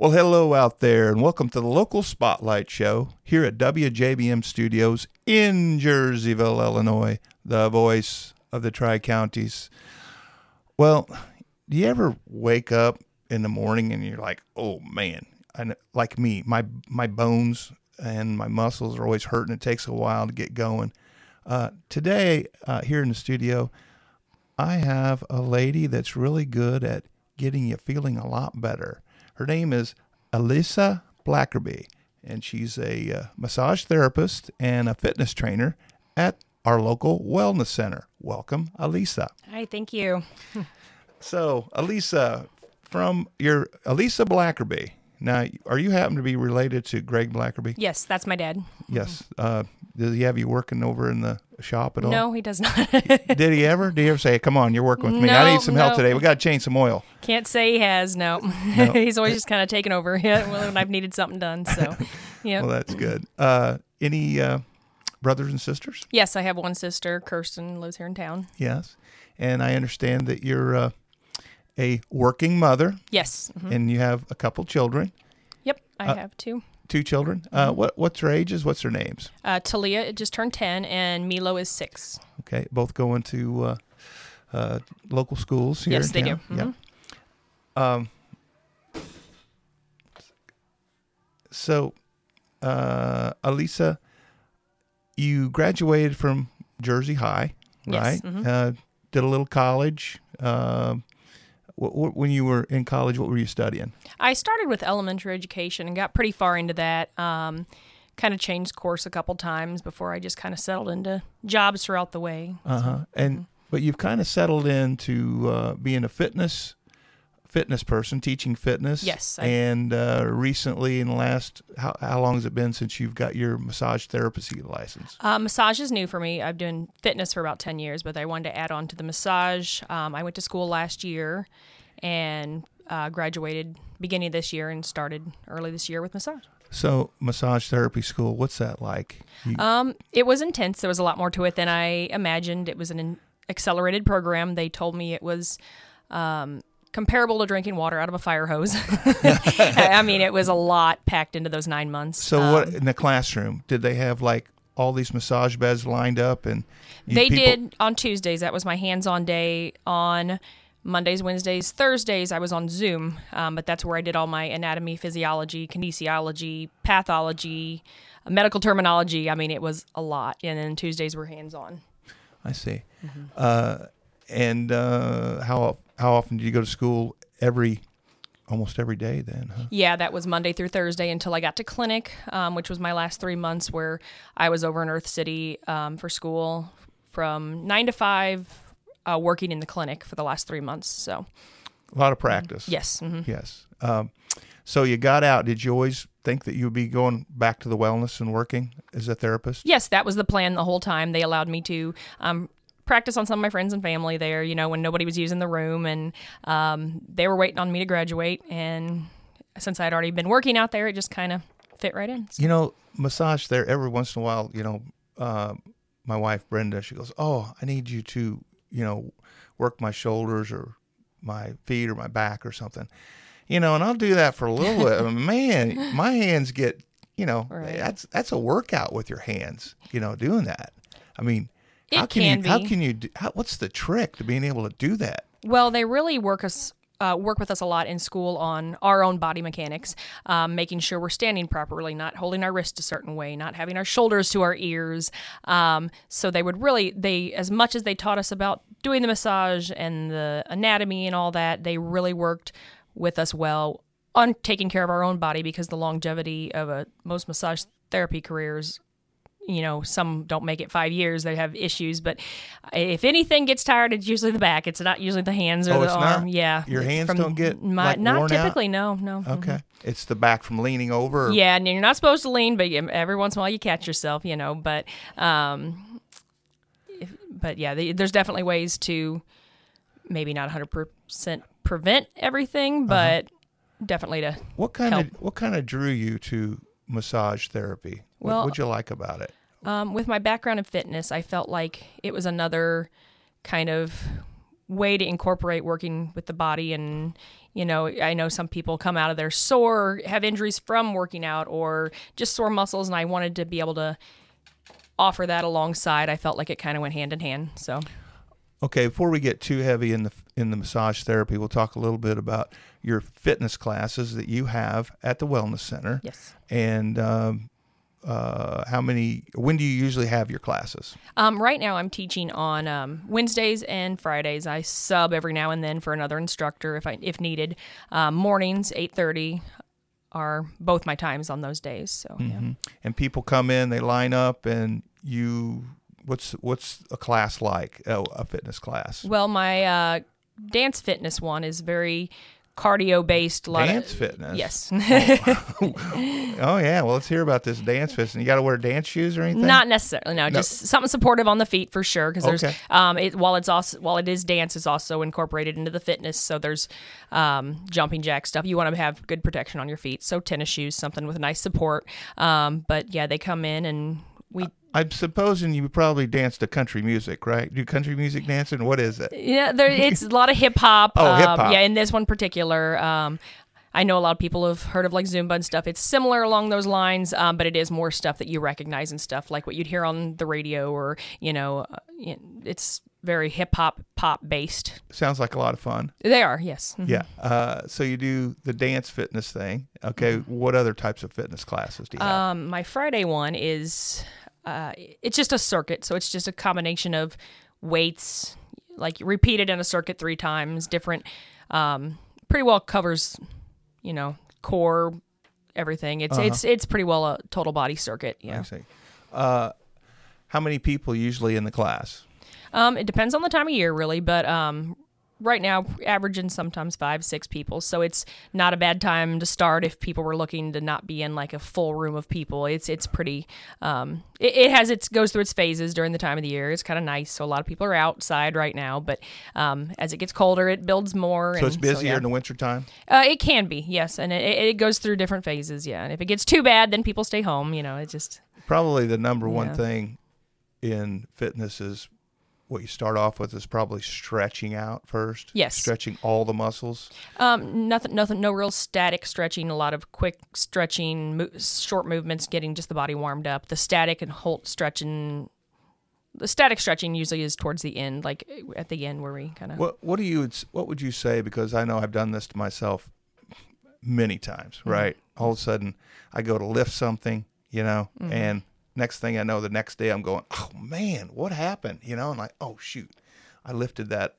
Well, hello out there, and welcome to the Local Spotlight Show here at WJBM Studios in Jerseyville, Illinois, the voice of the Tri-Counties. Well, do you ever wake up in the morning and you're like, oh, man, like me, my bones and my muscles are always hurting. It takes a while to get going. Today, here in the studio, I have a lady that's really good at getting you feeling a lot better. Her name is Alyssa Blackerby, and she's a massage therapist and a fitness trainer at our local wellness center. Welcome, Alyssa. Hi, thank you. So, Alyssa, from your Alyssa Blackerby. Now, are you happen to be related to Greg Blackerby? Yes, that's my dad. Yes. Does he have you working over in the shop at all? No, he does not. Did he ever? Did he ever say, come on, you're working with me. No, I need some help no. today. We got to change some oil. Can't say he has, no. He's always just kind of taken over when I've needed something done, so, yeah. Well, that's good. Any brothers and sisters? Yes, I have one sister, Kirsten, lives here in town. Yes. And I understand that you're a working mother. Yes. Mm-hmm. And you have a couple children. Yep, I have two. 2 children. What's their ages? What's their names? Talia just turned 10, and Milo is 6. Okay, both going to local schools here Yes, in they town. do. Mm-hmm. Yeah. So, Alyssa, you graduated from Jersey High, right? Yes. Mm-hmm. Did a little college. When you were in college, what were you studying? I started with elementary education and got pretty far into that. Kind of changed course a couple times before I just kind of settled into jobs throughout the way. But you've kind of settled into being a fitness person, teaching fitness. Yes. And recently, in the last, how long has it been since you've got your massage therapy license? Massage is new for me. I've been fitness for about 10 years, but I wanted to add on to the massage. I went to school last year and graduated beginning of this year and started early this year with massage. So, massage therapy school, what's that like? It was intense. There was a lot more to it than I imagined. It was an accelerated program. They told me it was comparable to drinking water out of a fire hose. I mean, it was a lot packed into those 9 months. So what in the classroom? Did they have like all these massage beds lined up? And did on Tuesdays. That was my hands-on day. On Mondays, Wednesdays, Thursdays, I was on Zoom. But that's where I did all my anatomy, physiology, kinesiology, pathology, medical terminology. I mean, it was a lot. And then Tuesdays were hands-on. I see. Mm-hmm. And how often did you go to school? Almost every day then, huh? Yeah, that was Monday through Thursday until I got to clinic, which was my last 3 months where I was over in Earth City for school from 9 to 5, working in the clinic for the last 3 months. So a lot of practice. Yes. Mm-hmm. Yes. So you got out. Did you always think that you would be going back to the wellness and working as a therapist? Yes, that was the plan the whole time. They allowed me to practice on some of my friends and family there, when nobody was using the room, and they were waiting on me to graduate. And since I'd already been working out there, it just kind of fit right in. So. Massage there every once in a while, my wife, Brenda, she goes, oh, I need you to, work my shoulders or my feet or my back or something, and I'll do that for a little bit. Man, my hands get, Right. that's a workout with your hands, doing that. I mean, How can you what's the trick to being able to do that? Well, they really work with us a lot in school on our own body mechanics, making sure we're standing properly, not holding our wrists a certain way, not having our shoulders to our ears. So as much as they taught us about doing the massage and the anatomy and all that, they really worked with us well on taking care of our own body, because the longevity of most massage therapy careers, some don't make it 5 years. They have issues, but if anything gets tired, it's usually the back. It's not usually the hands or the arm. Not? Yeah. Your hands don't get not worn typically, out? No. Okay. Mm-hmm. It's the back from leaning over? Yeah, and you're not supposed to lean, but every once in a while you catch yourself, but yeah, there's definitely ways to maybe not 100% prevent everything, but definitely to What kind of drew you to massage therapy? What would you like about it? With my background in fitness, I felt like it was another kind of way to incorporate working with the body. And, I know some people come out of there sore, have injuries from working out, or just sore muscles. And I wanted to be able to offer that alongside. I felt like it kind of went hand in hand. So. Okay, before we get too heavy in the massage therapy, we'll talk a little bit about your fitness classes that you have at the Wellness Center. Yes. And when do you usually have your classes? Right now I'm teaching on Wednesdays and Fridays. I sub every now and then for another instructor if needed. Mornings, 8:30 are both my times on those days. So yeah. And people come in, they line up, and what's a class like? Oh, a fitness class. Well, my dance fitness one is very cardio based. Dance fitness? Yes. Oh yeah. Well, let's hear about this dance fitness. You got to wear dance shoes or anything? Not necessarily. No, just something supportive on the feet for sure. Because there's while it is dance, it's also incorporated into the fitness. So there's jumping jack stuff. You want to have good protection on your feet. So tennis shoes, something with a nice support. But yeah, they come in and I'm supposing you probably dance to country music, right? Do country music dancing? What is it? Yeah, it's a lot of hip hop. Oh, hip hop. Yeah, in this one particular, I know a lot of people have heard of like Zumba and stuff. It's similar along those lines, but it is more stuff that you recognize and stuff like what you'd hear on the radio, or it's very hip hop pop based. Sounds like a lot of fun. They are, yes. Mm-hmm. Yeah. So you do the dance fitness thing. Okay. What other types of fitness classes do you have? My Friday one is. It's just a circuit, so it's just a combination of weights, like repeated in a circuit 3 times, different, pretty well covers, core, everything. It's pretty well a total body circuit. Yeah. I see. How many people usually in the class? It depends on the time of year, really, but right now, averaging sometimes 5-6 people. So it's not a bad time to start if people were looking to not be in like a full room of people. It's pretty. It goes through its phases during the time of the year. It's kind of nice. So a lot of people are outside right now, but as it gets colder, it builds more. So it's busier in the wintertime? It can be, yes, and it goes through different phases. Yeah, and if it gets too bad, then people stay home. It just probably the number one thing in fitness is. What you start off with is probably stretching out first. Yes. Stretching all the muscles. Nothing, no real static stretching, a lot of quick stretching, short movements, getting just the body warmed up. The static stretching usually is towards the end, like at the end where we kind of... What would you say, because I know I've done this to myself many times, right? All of a sudden I go to lift something, and next thing I know, the next day I'm going, oh man, what happened? And like, oh shoot, I lifted that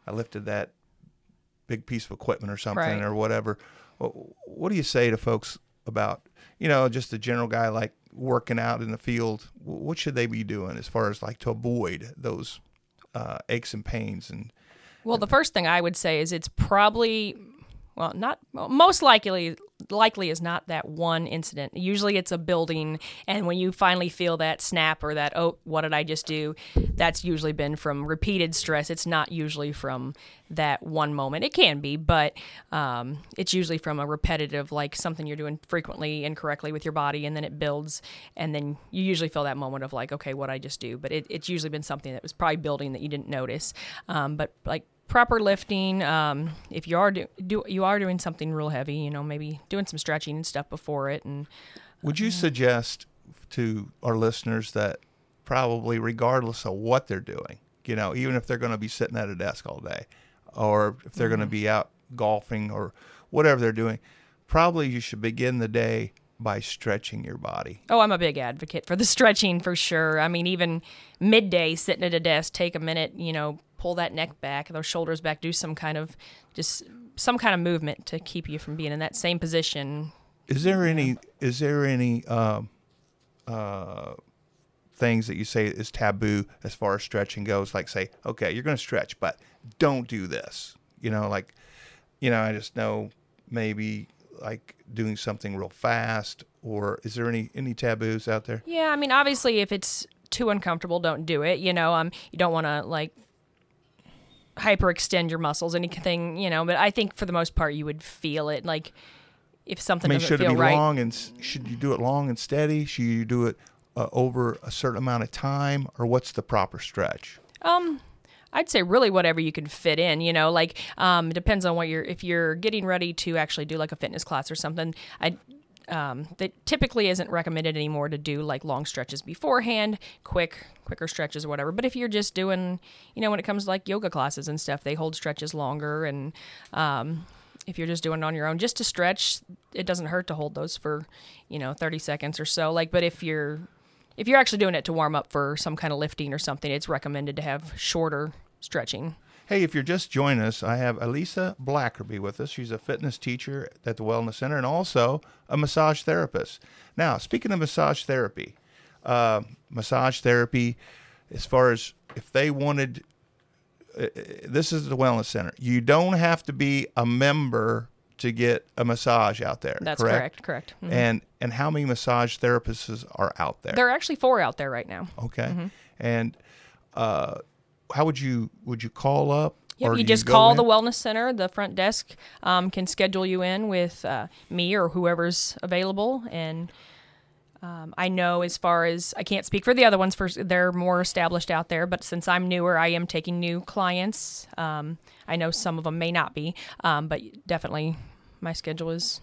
big piece of equipment or something or whatever. What do you say to folks about, just a general guy like working out in the field? What should they be doing as far as like to avoid those aches and pains? Well, the first thing I would say is it's probably, most likely is not that one incident. Usually it's a building, and when you finally feel that snap or that, oh, what did I just do? That's usually been from repeated stress. It's not usually from that one moment. It can be, but it's usually from a repetitive, like something you're doing frequently incorrectly with your body, and then it builds, and then you usually feel that moment of like, okay, what did I just do? But it's usually been something that was probably building that you didn't notice. But like proper lifting, if you are doing something real heavy, maybe doing some stretching and stuff before it. And would you suggest to our listeners that probably regardless of what they're doing, even if they're going to be sitting at a desk all day, or if they're going to be out golfing or whatever they're doing, probably you should begin the day by stretching your body? Oh, I'm a big advocate for the stretching for sure. I mean, even midday sitting at a desk, take a minute, pull that neck back, those shoulders back, do some kind of movement to keep you from being in that same position. Is there any things that you say is taboo as far as stretching goes? Like say, okay, you're going to stretch, but don't do this. I just know maybe like doing something real fast, or is there any taboos out there? Yeah, I mean, obviously if it's too uncomfortable, don't do it. You don't want to like hyperextend your muscles, anything, but I think for the most part you would feel it. Like if something doesn't feel right. Should you do it long and steady? Should you do it over a certain amount of time, or what's the proper stretch? I'd say really whatever you can fit in, like it depends on if you're getting ready to actually do like a fitness class or something. That typically isn't recommended anymore to do like long stretches beforehand, quicker stretches or whatever. But if you're just doing, when it comes to like yoga classes and stuff, they hold stretches longer. And if you're just doing it on your own, just to stretch, it doesn't hurt to hold those for, 30 seconds or so. But if you're actually doing it to warm up for some kind of lifting or something, it's recommended to have shorter stretching. Hey, if you're just joining us, I have Elisa Blackerby with us. She's a fitness teacher at the Wellness Center and also a massage therapist. Now, speaking of massage therapy, as far as if they wanted, this is the Wellness Center. You don't have to be a member to get a massage out there. That's correct. Mm-hmm. And how many massage therapists are out there? There are actually 4 out there right now. Okay. Mm-hmm. And how would you call up? Yep, or you do just go call in? the Wellness Center. The front desk can schedule you in with me or whoever's available. And I know as far as, I can't speak for the other ones, they're more established out there, but since I'm newer, I am taking new clients. I know some of them may not be, but definitely my schedule is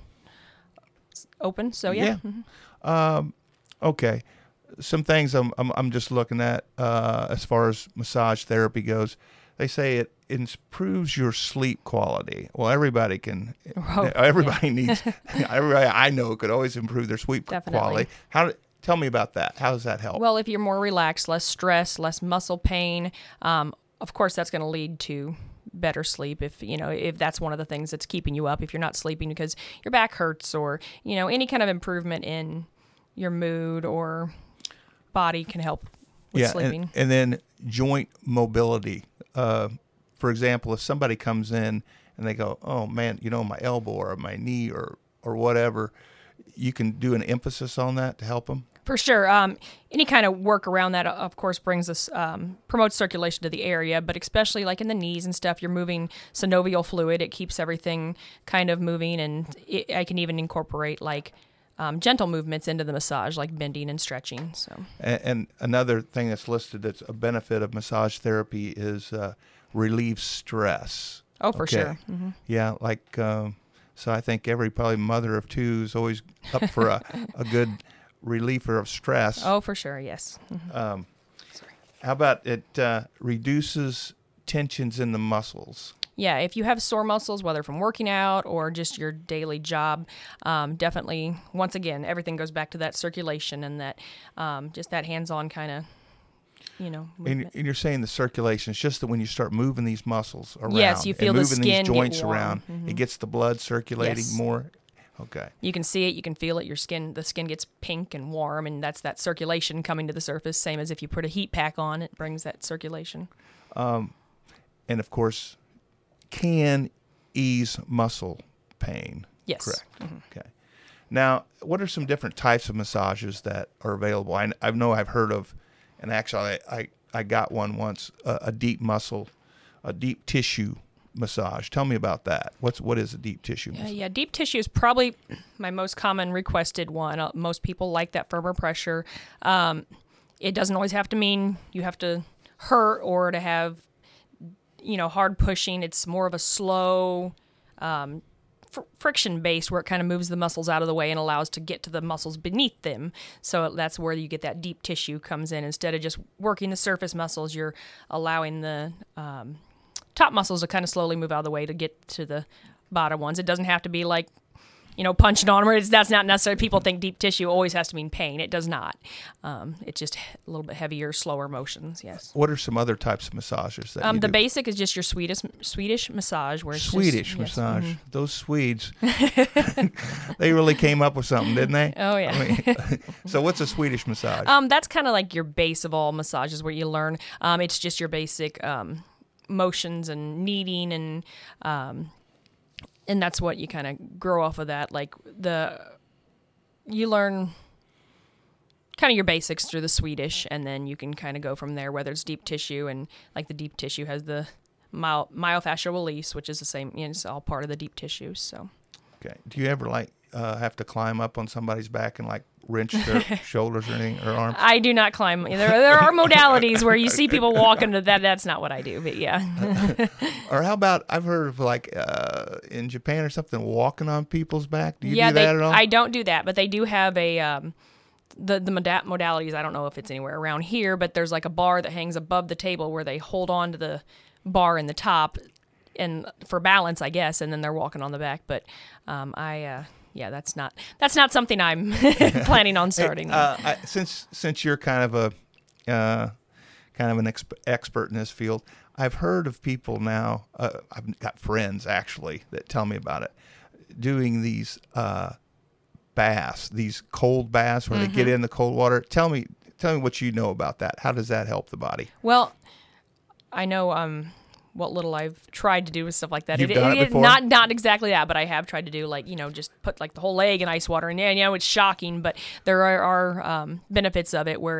open. So yeah. Mm-hmm. Okay. Some things I'm just looking at as far as massage therapy goes. They say it improves your sleep quality. Well, everybody can. Oh, everybody needs. Everybody I know could always improve their sleep Definitely. quality. Tell me about that. How does that help? Well, if you're more relaxed, less stress, less muscle pain, of course that's going to lead to better sleep. If that's one of the things that's keeping you up, if you're not sleeping because your back hurts or any kind of improvement in your mood or body can help with sleeping. And then joint mobility. For example, if somebody comes in and they go, oh man, my elbow or my knee or whatever, you can do an emphasis on that to help them. For sure. Any kind of work around that, of course, brings us, promotes circulation to the area, but especially like in the knees and stuff, you're moving synovial fluid. It keeps everything kind of moving, and I can even incorporate like gentle movements into the massage, like bending and stretching. So. And another thing that's listed that's a benefit of massage therapy is relieve stress. Oh, for sure. Mm-hmm. Yeah, so I think every probably mother of two is always up for a good reliever of stress. Oh, for sure, yes. Mm-hmm. How about it reduces tensions in the muscles? Yeah, if you have sore muscles, whether from working out or just your daily job, definitely, once again, everything goes back to that circulation and that just that hands-on kind of, movement. And you're saying the circulation, it's just that when you start moving these muscles around, yes, you feel and the moving skin these joints get warm. around, Mm-hmm. it gets the blood circulating Yes. more. Okay. You can see it, you can feel it, the skin gets pink and warm, and that's that circulation coming to the surface, same as if you put a heat pack on, it brings that circulation. And of course, can ease muscle pain. Yes. Correct. Mm-hmm. Okay. Now, what are some different types of massages that are available? I know I've heard of, and actually I got one once, a deep tissue massage. Tell me about that. What is a deep tissue massage? Yeah, deep tissue is probably my most common requested one. Most people like that firmer pressure. It doesn't always have to mean you have to hurt or to have, hard pushing. It's more of a slow, friction based where it kind of moves the muscles out of the way and allows to get to the muscles beneath them. So that's where you get that deep tissue comes in. Instead of just working the surface muscles, you're allowing the top muscles to kind of slowly move out of the way to get to the bottom ones. It doesn't have to be like, punching on them. That's not necessarily, people think deep tissue always has to mean pain. It does not. It's just a little bit heavier, slower motions, yes. What are some other types of massages that you the do? basic is just your Swedish massage. Where it's Swedish just, massage. Yes, Those Swedes, they really came up with something, didn't they? Oh, yeah. So what's a Swedish massage? That's kind of like your base of all massages where you learn. It's just your basic motions and kneading and that's what you kind of grow off of that. Like you learn kind of your basics through the Swedish, and then you can kind of go from there, whether it's deep tissue, and like the deep tissue has the myofascial release, which is the same, it's all part of the deep tissue. So. Okay. Do you ever have to climb up on somebody's back and wrench their shoulders or anything or arms? I do not climb. There are modalities where you see people walking to that. That's not what I do, but yeah. Or how about, I've heard of like in Japan or something, walking on people's back. Do you Yeah, do that at all? I don't do that, but they do have the modalities. I don't know if it's anywhere around here, but there's like a bar that hangs above the table where they hold on to the bar in the top and for balance, I guess, and then they're walking on the back. But yeah, that's not something I'm planning on starting. Hey, since you're kind of an expert in this field, I've heard of people now. I've got friends actually that tell me about it, doing these baths, these cold baths where they get in the cold water. Tell me what you know about that. How does that help the body? Well, I know what little I've tried to do with stuff like that. You've done it before? Not exactly that, but I have tried to do just put like the whole leg in ice water, and it's shocking, but there are benefits of it where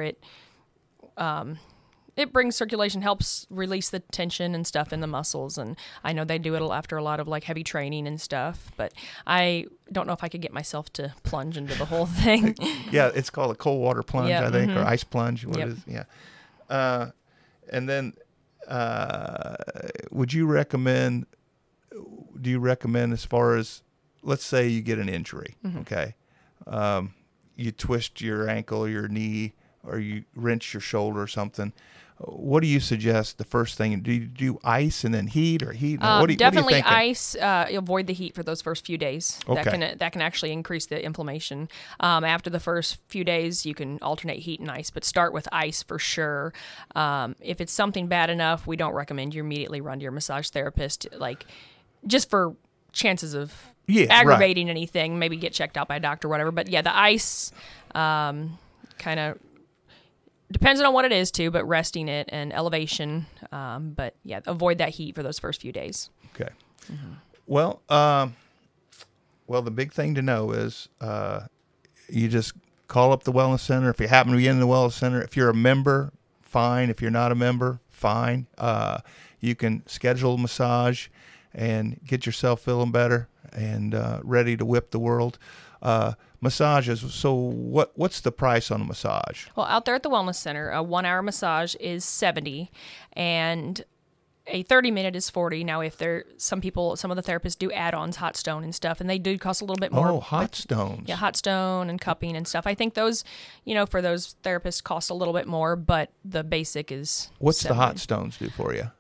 it brings circulation, helps release the tension and stuff in the muscles, and I know they do it after a lot of like heavy training and stuff, but I don't know if I could get myself to plunge into the whole thing. Yeah, it's called a cold water plunge, I think, or ice plunge. What Yep. it is? Yeah. And then, do you recommend as far as, let's say you get an injury, okay? You twist your ankle, your knee, or you wrench your shoulder or something. What do you suggest the first thing? Do you do ice and then heat or heat? Definitely what are you ice. Avoid the heat for those first few days. Okay. That can actually increase the inflammation. After the first few days, you can alternate heat and ice, but start with ice for sure. If it's something bad enough, we don't recommend you immediately run to your massage therapist, like just for chances of aggravating anything. Maybe get checked out by a doctor or whatever. But yeah, the ice kind of depends on what it is too, but resting it and elevation. But yeah, avoid that heat for those first few days. Okay. Well, the big thing to know is you just call up the wellness center. If you happen to be in the wellness center, if you're a member, fine. If you're not a member, fine. You can schedule a massage and get yourself feeling better and ready to whip the world. Massages. So what's the price on a massage? Well, out there at the wellness center, a 1 hour massage is $70, and a 30-minute is $40. Now, if some of the therapists do add-ons, hot stone and stuff, and they do cost a little bit more. Oh, hot stones. Yeah, hot stone and cupping and stuff. I think those, for those therapists cost a little bit more, but the basic is What's $70. the hot stones do for you?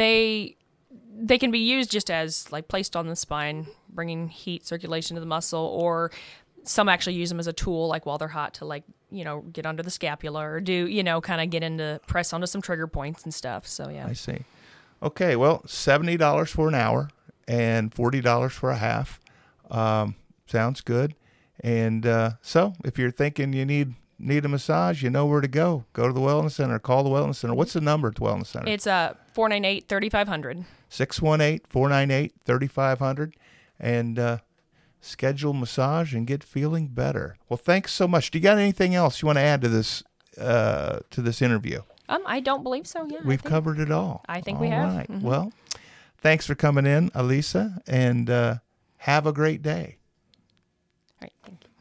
They can be used just as like placed on the spine, bringing heat circulation to the muscle, or some actually use them as a tool, like while they're hot, to get under the scapula or do, kind of get into press onto some trigger points and stuff. So yeah. I see. Okay, well, $70 for an hour and $40 for a half. Sounds good. And so if you're thinking you need a massage, you know where to go. Go to the Wellness Center. Call the Wellness Center. What's the number at the Wellness Center? It's 498-3500. 618-498-3500. And schedule massage and get feeling better. Well, thanks so much. Do you got anything else you want to add to this interview? I don't believe so. Yeah, We've covered it all. I think we have. All right. Well, thanks for coming in, Alisa, and have a great day. All right. Thank you.